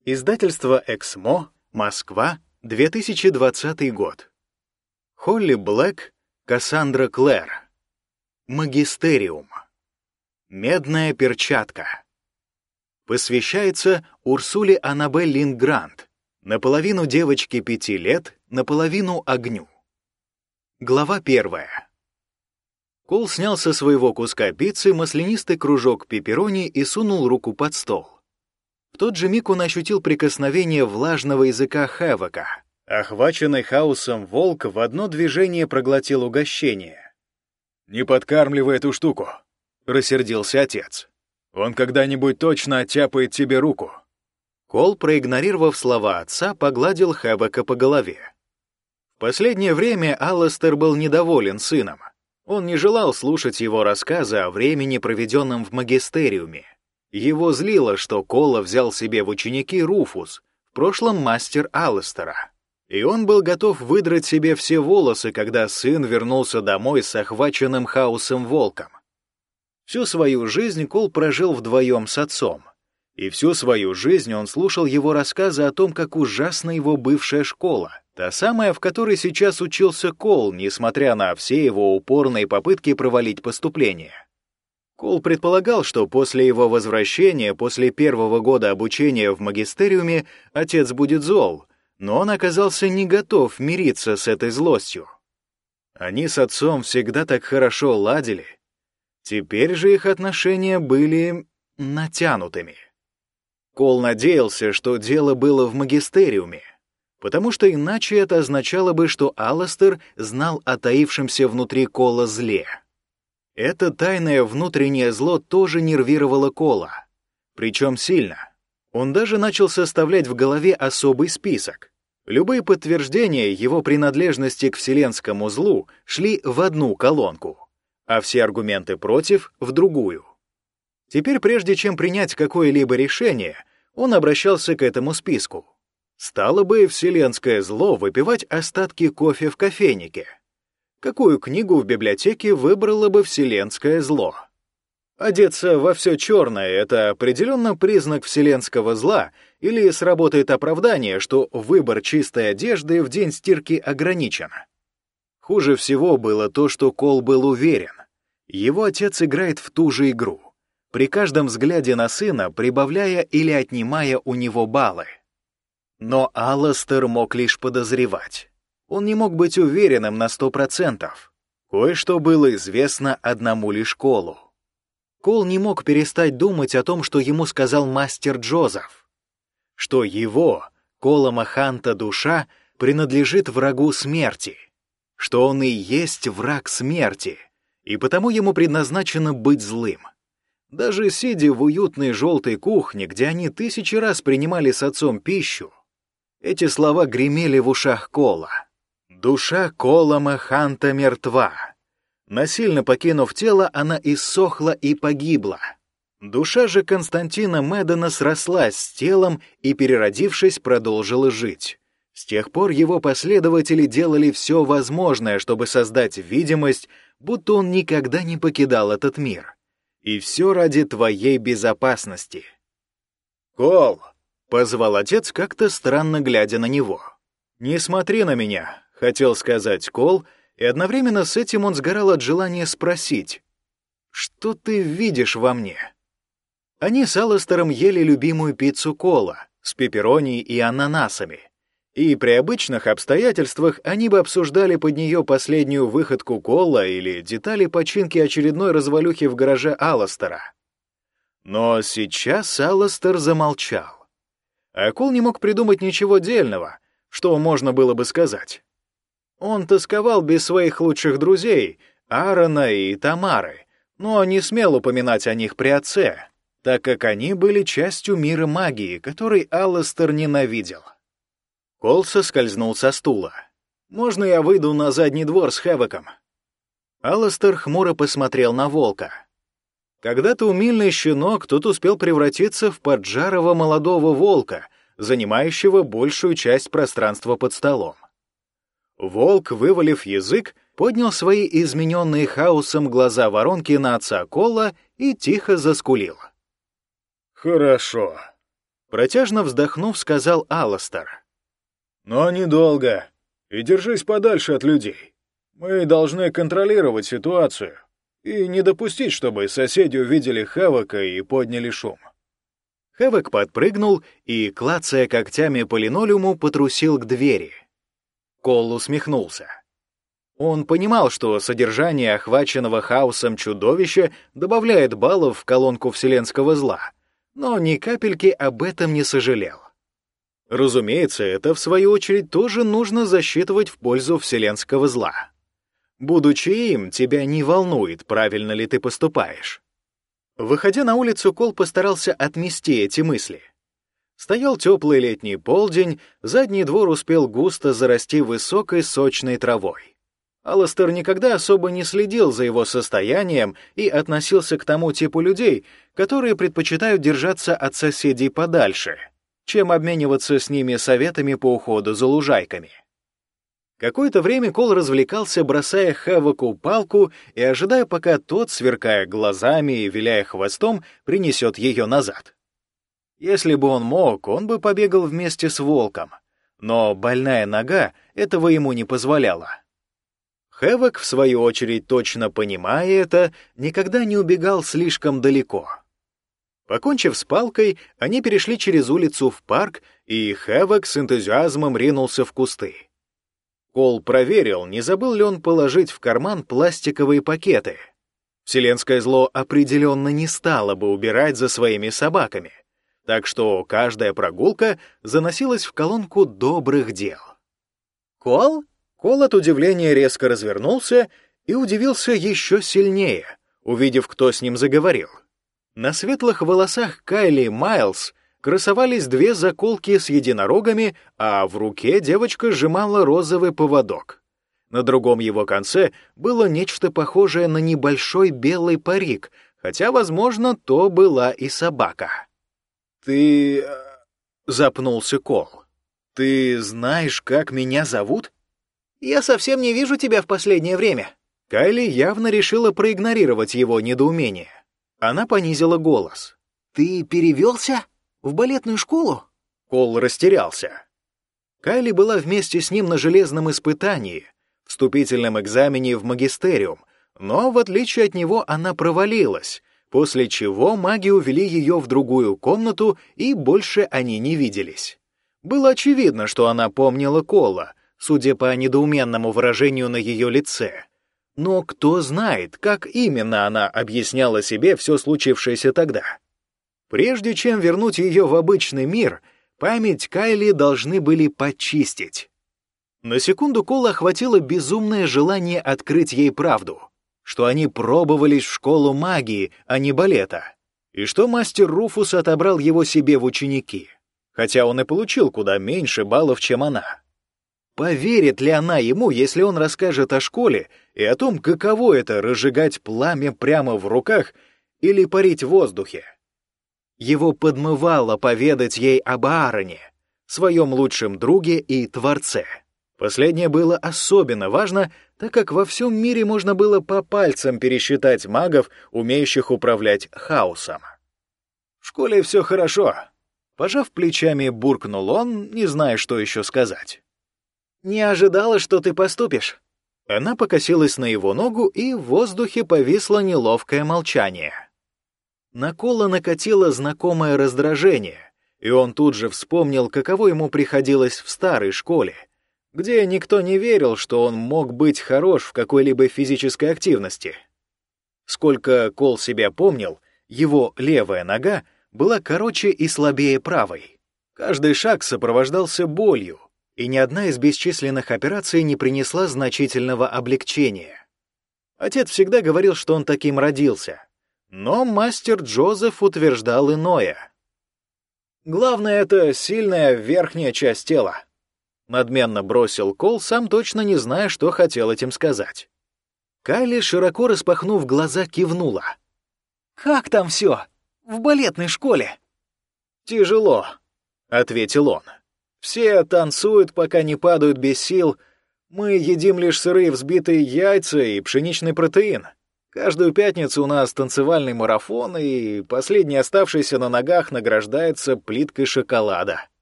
Издательство «Эксмо», Москва, 2020 год. Холли Блэк, Кассандра Клэр. Магистериум. Медная перчатка. Посвящается Урсуле Аннабель Линдгрант, наполовину девочке 5 лет, наполовину огню. Глава 1. Кол снял со своего куска пиццы маслянистый кружок пепперони и сунул руку под стол. В тот же миг он ощутил прикосновение влажного языка Хэвока. Охваченный хаосом волк в одно движение проглотил угощение. «Не подкармливай эту штуку», — рассердился отец. «Он когда-нибудь точно оттяпает тебе руку». Кол, проигнорировав слова отца, погладил Хэвока по голове. В последнее время Алластер был недоволен сыном. Он не желал слушать его рассказы о времени, проведенном в магистериуме. Его злило, что Кола взял себе в ученики Руфус, в прошлом мастер Алластера. И он был готов выдрать себе все волосы, когда сын вернулся домой с охваченным хаосом волком. Всю свою жизнь Кол прожил вдвоем с отцом. И всю свою жизнь он слушал его рассказы о том, как ужасна его бывшая школа, та самая, в которой сейчас учился Кол, несмотря на все его упорные попытки провалить поступление. Кол предполагал, что после его возвращения, после первого года обучения в магистериуме, отец будет зол, но он оказался не готов мириться с этой злостью. Они с отцом всегда так хорошо ладили. Теперь же их отношения были натянутыми. Кол надеялся, что дело было в магистериуме, потому что иначе это означало бы, что Алластер знал о таившемся внутри Кола зле. Это тайное внутреннее зло тоже нервировало Кола, причем сильно. Он даже начал составлять в голове особый список. Любые подтверждения его принадлежности к вселенскому злу шли в одну колонку, а все аргументы против — в другую. Теперь, прежде чем принять какое-либо решение, он обращался к этому списку. Стало бы вселенское зло выпивать остатки кофе в кофейнике. Какую книгу в библиотеке выбрало бы вселенское зло? Одеться во все черное — это определенно признак вселенского зла, или сработает оправдание, что выбор чистой одежды в день стирки ограничен? Хуже всего было то, что Кол был уверен. Его отец играет в ту же игру, при каждом взгляде на сына прибавляя или отнимая у него баллы. Но Алластер мог лишь подозревать. Он не мог быть уверенным на 100%. Кое-что было известно одному лишь Колу. Кол не мог перестать думать о том, что ему сказал мастер Джозеф, что его, Кола Маханта, душа принадлежит врагу смерти, что он и есть враг смерти, и потому ему предназначено быть злым. Даже сидя в уютной желтой кухне, где они 1000 раз принимали с отцом пищу, эти слова гремели в ушах Кола. Душа Кола Маханта мертва. Насильно покинув тело, она иссохла и погибла. Душа же Константина Мэддена срослась с телом и, переродившись, продолжила жить. С тех пор его последователи делали все возможное, чтобы создать видимость, будто он никогда не покидал этот мир. И все ради твоей безопасности. «Кол!» — позвал отец, как-то странно глядя на него. «Не смотри на меня», — хотел сказать Кол, и одновременно с этим он сгорал от желания спросить: «Что ты видишь во мне?» Они с Алластером ели любимую пиццу Кола с пепперони и ананасами, и при обычных обстоятельствах они бы обсуждали под нее последнюю выходку Кола или детали починки очередной развалюхи в гараже Алластера. Но сейчас Алластер замолчал, а Кол не мог придумать ничего дельного, что можно было бы сказать. Он тосковал без своих лучших друзей, Аарона и Тамары, но не смел упоминать о них при отце, так как они были частью мира магии, который Алластер ненавидел. Кол соскользнул со стула. «Можно я выйду на задний двор с Хэвоком?» Алластер хмуро посмотрел на волка. Когда-то умильный щенок тут успел превратиться в поджарого молодого волка, занимающего большую часть пространства под столом. Волк, вывалив язык, поднял свои измененные хаосом глаза воронки на отца Кола и тихо заскулил. «Хорошо», Протяжно вздохнув, сказал Алластер. «Но недолго. И держись подальше от людей. Мы должны контролировать ситуацию и не допустить, чтобы соседи увидели Хэвока и подняли шум». Хэвок подпрыгнул и, клацая когтями по линолеуму, потрусил к двери. Кол усмехнулся. Он понимал, что содержание охваченного хаосом чудовища добавляет баллов в колонку вселенского зла, но ни капельки об этом не сожалел. Разумеется, это, в свою очередь, тоже нужно засчитывать в пользу вселенского зла. Будучи им, тебя не волнует, правильно ли ты поступаешь. Выходя на улицу, Кол постарался отмести эти мысли. Стоял теплый летний полдень, задний двор успел густо зарасти высокой сочной травой. Алластер никогда особо не следил за его состоянием и относился к тому типу людей, которые предпочитают держаться от соседей подальше, чем обмениваться с ними советами по уходу за лужайками. Какое-то время Кол развлекался, бросая Хэвоку палку и ожидая, пока тот, сверкая глазами и виляя хвостом, принесет ее назад. Если бы он мог, он бы побегал вместе с волком, но больная нога этого ему не позволяла. Хэвок, в свою очередь, точно понимая это, никогда не убегал слишком далеко. Покончив с палкой, они перешли через улицу в парк, и Хэвок с энтузиазмом ринулся в кусты. Кол проверил, не забыл ли он положить в карман пластиковые пакеты. Вселенское зло определенно не стало бы убирать за своими собаками, так что каждая прогулка заносилась в колонку добрых дел. «Кол?» Кол от удивления резко развернулся и удивился еще сильнее, увидев, кто с ним заговорил. На светлых волосах Кайли Майлз красовались две заколки с единорогами, а в руке девочка сжимала розовый поводок. На другом его конце было нечто похожее на небольшой белый парик, хотя, возможно, то была и собака. «Ты...» — запнулся Кол. «Ты знаешь, как меня зовут?» «Я совсем не вижу тебя в последнее время». Кайли явно решила проигнорировать его недоумение. Она понизила голос. «Ты перевелся? В балетную школу?» Кол растерялся. Кайли была вместе с ним на железном испытании, вступительном экзамене в магистериум, но, в отличие от него, она провалилась, после чего маги увели ее в другую комнату, и больше они не виделись. Было очевидно, что она помнила Кола, судя по недоуменному выражению на ее лице. Но кто знает, как именно она объясняла себе все случившееся тогда. Прежде чем вернуть ее в обычный мир, память Кайли должны были почистить. На секунду Кола охватило безумное желание открыть ей правду, что они пробовались в школу магии, а не балета, и что мастер Руфус отобрал его себе в ученики, хотя он и получил куда меньше баллов, чем она. Поверит ли она ему, если он расскажет о школе и о том, каково это — разжигать пламя прямо в руках или парить в воздухе? Его подмывало поведать ей об Аароне, своем лучшем друге и творце. Последнее было особенно важно, так как во всем мире можно было по пальцам пересчитать магов, умеющих управлять хаосом. «В школе все хорошо», — пожав плечами, буркнул он, не зная, что еще сказать. «Не ожидала, что ты поступишь». Она покосилась на его ногу, и в воздухе повисло неловкое молчание. На Кола накатило знакомое раздражение, и он тут же вспомнил, каково ему приходилось в старой школе, где никто не верил, что он мог быть хорош в какой-либо физической активности. Сколько Кол себя помнил, его левая нога была короче и слабее правой. Каждый шаг сопровождался болью, и ни одна из бесчисленных операций не принесла значительного облегчения. Отец всегда говорил, что он таким родился, но мастер Джозеф утверждал иное. «Главное — это сильная верхняя часть тела», — надменно бросил Кол, сам точно не зная, что хотел этим сказать. Кайли, широко распахнув глаза, кивнула. «Как там все? В балетной школе?» «Тяжело», — ответил он. «Все танцуют, пока не падают без сил. Мы едим лишь сырые взбитые яйца и пшеничный протеин. Каждую пятницу у нас танцевальный марафон, и последний оставшийся на ногах награждается плиткой шоколада.